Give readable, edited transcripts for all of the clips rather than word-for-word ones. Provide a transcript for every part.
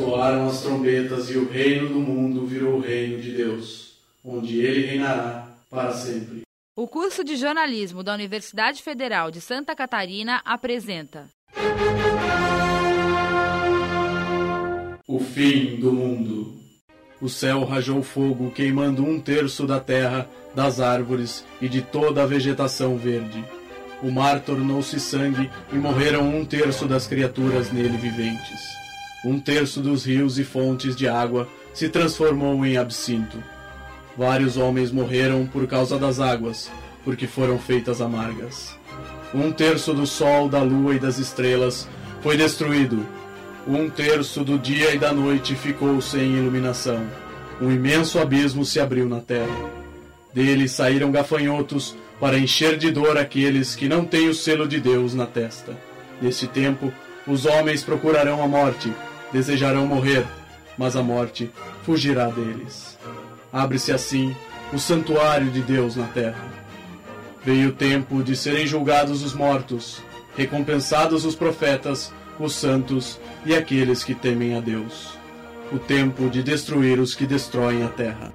soaram as trombetas e o reino do mundo virou o reino de Deus, onde ele reinará para sempre. O curso de jornalismo da Universidade Federal de Santa Catarina apresenta O fim do mundo. O céu rajou fogo, queimando 1/3 da terra, das árvores e de toda a vegetação verde. O mar tornou-se sangue e morreram 1/3 das criaturas nele viventes. 1/3 dos rios e fontes de água se transformou em absinto. Vários homens morreram por causa das águas, porque foram feitas amargas. 1/3 do sol, da lua e das estrelas foi destruído. 1/3 do dia e da noite ficou sem iluminação. Um imenso abismo se abriu na terra. Dele saíram gafanhotos para encher de dor aqueles que não têm o selo de Deus na testa. Nesse tempo, os homens procurarão a morte, desejarão morrer, mas a morte fugirá deles. Abre-se assim o santuário de Deus na terra. Veio o tempo de serem julgados os mortos, recompensados os profetas, os santos e aqueles que temem a Deus. O tempo de destruir os que destroem a terra.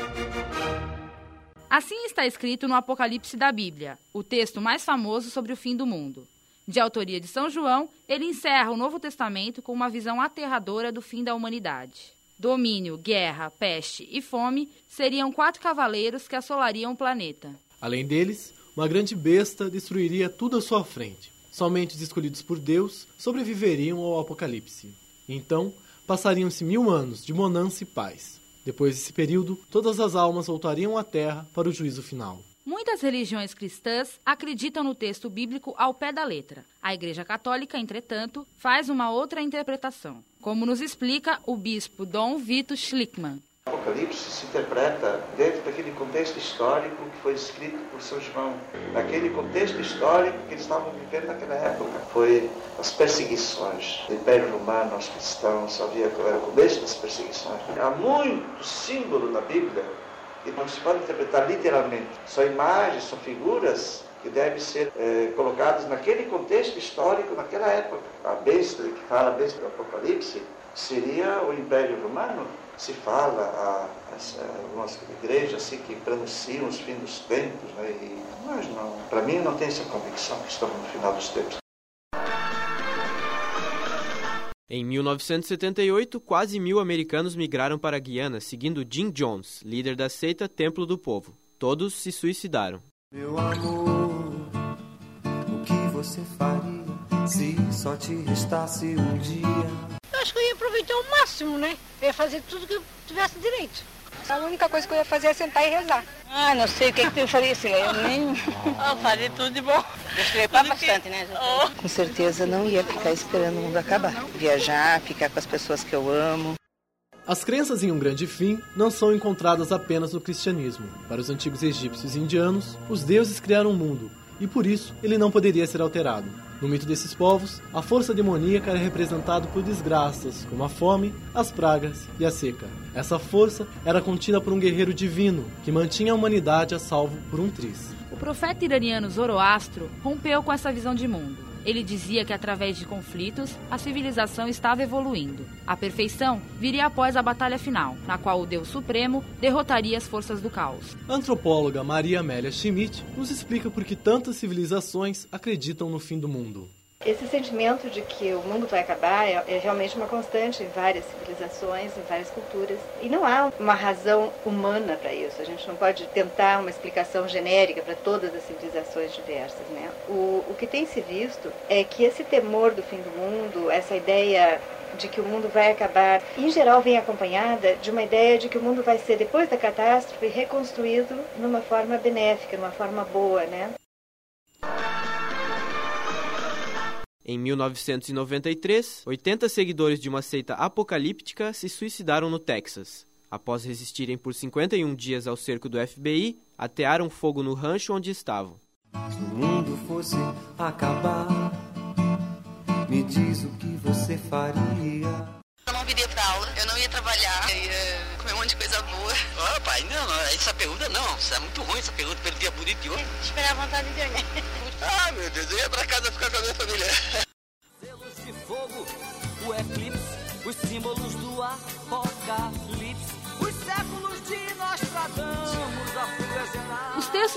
Assim está escrito no Apocalipse da Bíblia, o texto mais famoso sobre o fim do mundo. De autoria de São João, ele encerra o Novo Testamento com uma visão aterradora do fim da humanidade. Domínio, guerra, peste e fome seriam 4 cavaleiros que assolariam o planeta. Além deles, uma grande besta destruiria tudo à sua frente. Somente os escolhidos por Deus sobreviveriam ao Apocalipse. Então, passariam-se 1000 anos de bonança e paz. Depois desse período, todas as almas voltariam à Terra para o juízo final. Muitas religiões cristãs acreditam no texto bíblico ao pé da letra. A Igreja Católica, entretanto, faz uma outra interpretação, como nos explica o bispo Dom Vito Schlickmann. O Apocalipse se interpreta dentro daquele contexto histórico que foi escrito por São João. Naquele contexto histórico que eles estavam vivendo naquela época. Foi as perseguições do Império Romano aos cristãos, havia o começo das perseguições. Há muito símbolo na Bíblia que não se pode interpretar literalmente. São imagens, são figuras que devem ser colocadas naquele contexto histórico, naquela época. A besta, que fala a besta do Apocalipse, seria o Império Romano. Se fala algumas igrejas assim, que pronunciam os fins dos tempos, né? Mas não, para mim não tem essa convicção que estamos no final dos tempos. Em 1978, quase 1000 americanos migraram para a Guiana, seguindo Jim Jones, líder da seita Templo do Povo. Todos se suicidaram. Meu amor, o que você faria se só te restasse um dia? Eu acho que eu ia aproveitar ao máximo, né? Eu ia fazer tudo que eu tivesse direito. A única coisa que eu ia fazer é sentar e rezar. Ah, não sei o que eu faria assim, eu nem... Eu faria tudo de bom. Estreipar bastante, né? Com certeza não ia ficar esperando o mundo acabar. Viajar, ficar com as pessoas que eu amo. As crenças em um grande fim não são encontradas apenas no cristianismo. Para os antigos egípcios e indianos, os deuses criaram o mundo, e por isso ele não poderia ser alterado. No mito desses povos, a força demoníaca era representada por desgraças, como a fome, as pragas e a seca. Essa força era contida por um guerreiro divino, que mantinha a humanidade a salvo por um triz. O profeta iraniano Zoroastro rompeu com essa visão de mundo. Ele dizia que através de conflitos, a civilização estava evoluindo. A perfeição viria após a batalha final, na qual o Deus Supremo derrotaria as forças do caos. A antropóloga Maria Amélia Schmidt nos explica por que tantas civilizações acreditam no fim do mundo. Esse sentimento de que o mundo vai acabar é realmente uma constante em várias civilizações, em várias culturas. E não há uma razão humana para isso. A gente não pode tentar uma explicação genérica para todas as civilizações diversas, né? O que tem se visto é que esse temor do fim do mundo, essa ideia de que o mundo vai acabar, em geral vem acompanhada de uma ideia de que o mundo vai ser, depois da catástrofe, reconstruído numa forma benéfica, numa forma boa, né? Em 1993, 80 seguidores de uma seita apocalíptica se suicidaram no Texas. Após resistirem por 51 dias ao cerco do FBI, atearam fogo no rancho onde estavam. Se o mundo fosse acabar, me diz o que você faria. Eu não viria pra aula, eu não ia trabalhar, eu ia comer um monte de coisa boa. Ó, pai, não, essa pergunta não, isso é muito ruim, essa pergunta pelo dia bonito de hoje. Esperar a vontade de Deus. Ah, meu Deus, eu ia pra casa ficar com a minha família. Selos de fogo, o eclipse, os símbolos do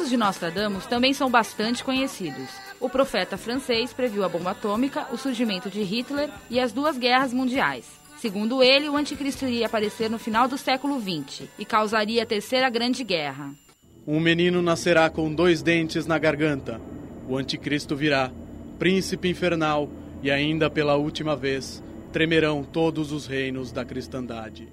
textos de Nostradamus também são bastante conhecidos. O profeta francês previu a bomba atômica, o surgimento de Hitler e as 2 guerras mundiais. Segundo ele, o anticristo iria aparecer no final do século XX e causaria a Terceira Grande Guerra. Um menino nascerá com 2 dentes na garganta. O anticristo virá, príncipe infernal, e ainda pela última vez tremerão todos os reinos da cristandade.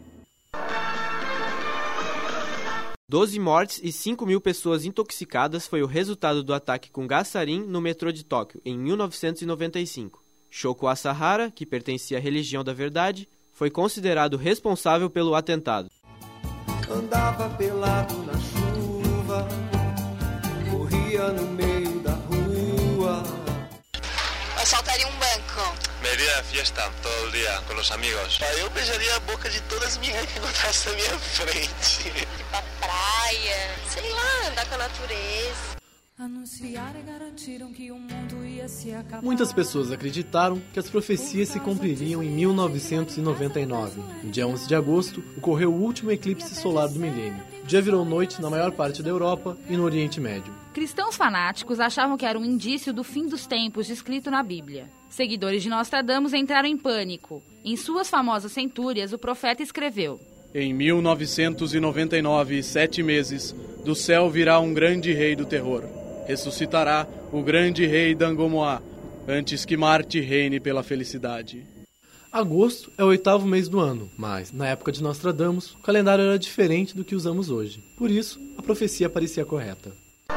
12 mortes e 5.000 pessoas intoxicadas foi o resultado do ataque com gás sarin no metrô de Tóquio, em 1995. Shoko Asahara, que pertencia à religião da verdade, foi considerado responsável pelo atentado. Andava pelado na chuva, corria no meio da rua. Assaltaria um banco. Me iría de fiesta todo el día con los amigos. Eu beijaria a boca de todas as meninas que encontrassem na minha frente. Ir pra praia, sei lá, andar com a natureza. Muitas pessoas acreditaram que as profecias se cumpririam em 1999. No dia 11 de agosto, ocorreu o último eclipse solar do milênio. O dia virou noite na maior parte da Europa e no Oriente Médio. Cristãos fanáticos achavam que era um indício do fim dos tempos descrito na Bíblia. Seguidores de Nostradamus entraram em pânico. Em suas famosas centúrias, o profeta escreveu: Em 1999 e 7 meses, do céu virá um grande rei do terror. Ressuscitará o grande rei Dangomoá, antes que Marte reine pela felicidade. Agosto é o 8º mês do ano, mas, na época de Nostradamus, o calendário era diferente do que usamos hoje. Por isso, a profecia parecia correta.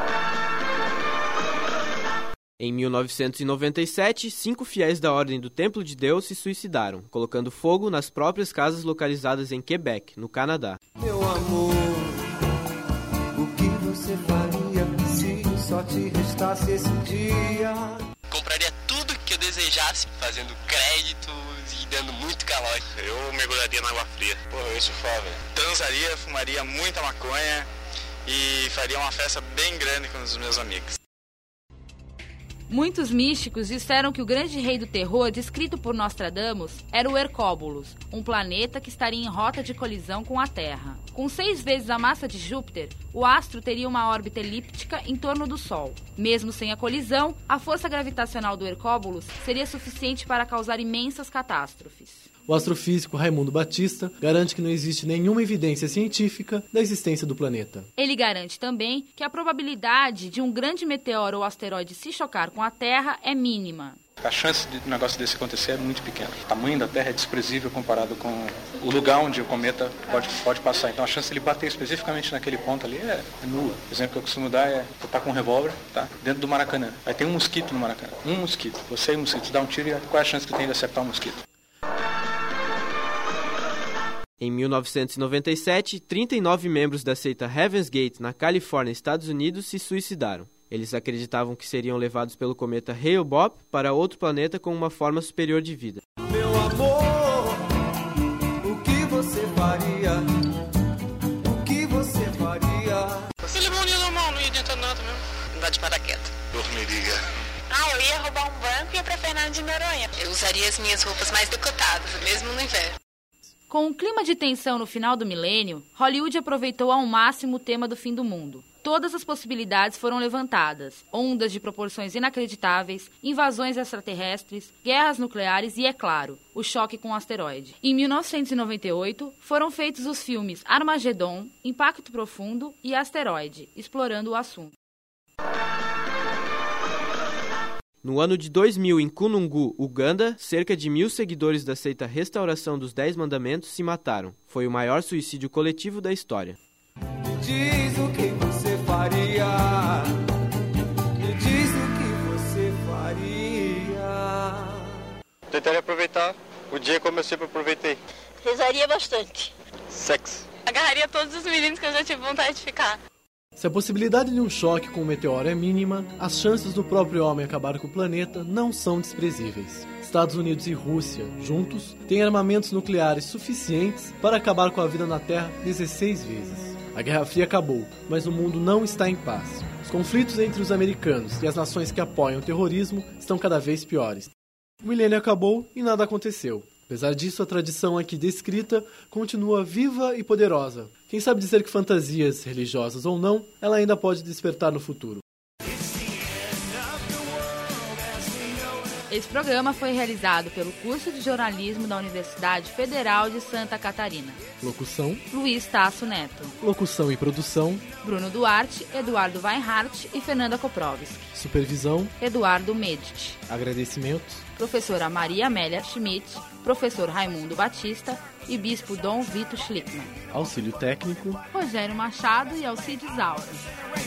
Em 1997, 5 fiéis da Ordem do Templo de Deus se suicidaram, colocando fogo nas próprias casas localizadas em Quebec, no Canadá. Meu amor, o que você faria se só te restasse esse dia? Compraria tudo que eu desejasse, fazendo créditos e dando muito calor. Eu mergulharia na água fria. Pô, eu ia surfar, velho. Transaria, fumaria muita maconha e faria uma festa bem grande com os meus amigos. Muitos místicos disseram que o grande rei do terror descrito por Nostradamus era o Hercóbulos, um planeta que estaria em rota de colisão com a Terra. Com 6 vezes a massa de Júpiter, o astro teria uma órbita elíptica em torno do Sol. Mesmo sem a colisão, a força gravitacional do Hercóbulos seria suficiente para causar imensas catástrofes. O astrofísico Raimundo Batista garante que não existe nenhuma evidência científica da existência do planeta. Ele garante também que a probabilidade de um grande meteoro ou asteroide se chocar com a Terra é mínima. A chance de um negócio desse acontecer é muito pequena. O tamanho da Terra é desprezível comparado com o lugar onde o cometa pode passar. Então a chance de ele bater especificamente naquele ponto ali é nula. O exemplo que eu costumo dar é: você tá com um revólver, tá? Dentro do Maracanã. Aí tem um mosquito no Maracanã. Um mosquito. Você e um mosquito dá um tiro e qual é a chance que tem de acertar um mosquito? Em 1997, 39 membros da seita Heaven's Gate, na Califórnia, Estados Unidos, se suicidaram. Eles acreditavam que seriam levados pelo cometa Hale-Bopp para outro planeta com uma forma superior de vida. Meu amor, o que você faria? O que você faria? Você levou um dia normal, não ia adiantar nada mesmo. Andar de paraquedas. Dormiria. Eu ia roubar um banco e ia pra Fernando de Noronha. Eu usaria as minhas roupas mais decotadas, mesmo no inverno. Com um clima de tensão no final do milênio, Hollywood aproveitou ao máximo o tema do fim do mundo. Todas as possibilidades foram levantadas: ondas de proporções inacreditáveis, invasões extraterrestres, guerras nucleares e, é claro, o choque com o asteroide. Em 1998, foram feitos os filmes Armagedon, Impacto Profundo e Asteroide, explorando o assunto. No ano de 2000, em Kunungu, Uganda, cerca de 1.000 seguidores da seita Restauração dos 10 Mandamentos se mataram. Foi o maior suicídio coletivo da história. Me diz o que você faria. Me diz o que você faria. Tentaria aproveitar o dia como eu sempre aproveitei. Rezaria bastante. Sexo. Agarraria todos os meninos que eu já tive vontade de ficar. Se a possibilidade de um choque com um meteoro é mínima, as chances do próprio homem acabar com o planeta não são desprezíveis. Estados Unidos e Rússia, juntos, têm armamentos nucleares suficientes para acabar com a vida na Terra 16 vezes. A Guerra Fria acabou, mas o mundo não está em paz. Os conflitos entre os americanos e as nações que apoiam o terrorismo estão cada vez piores. O milênio acabou e nada aconteceu. Apesar disso, a tradição aqui descrita continua viva e poderosa. Quem sabe dizer que fantasias, religiosas ou não, ela ainda pode despertar no futuro. Esse programa foi realizado pelo curso de jornalismo da Universidade Federal de Santa Catarina. Locução: Luiz Tasso Neto. Locução e produção: Bruno Duarte, Eduardo Weinhardt e Fernanda Koprovski. Supervisão: Eduardo Medici. Agradecimentos: professora Maria Amélia Schmidt, professor Raimundo Batista e bispo Dom Vito Schlickman. Auxílio técnico: Rogério Machado e Alcides Alves.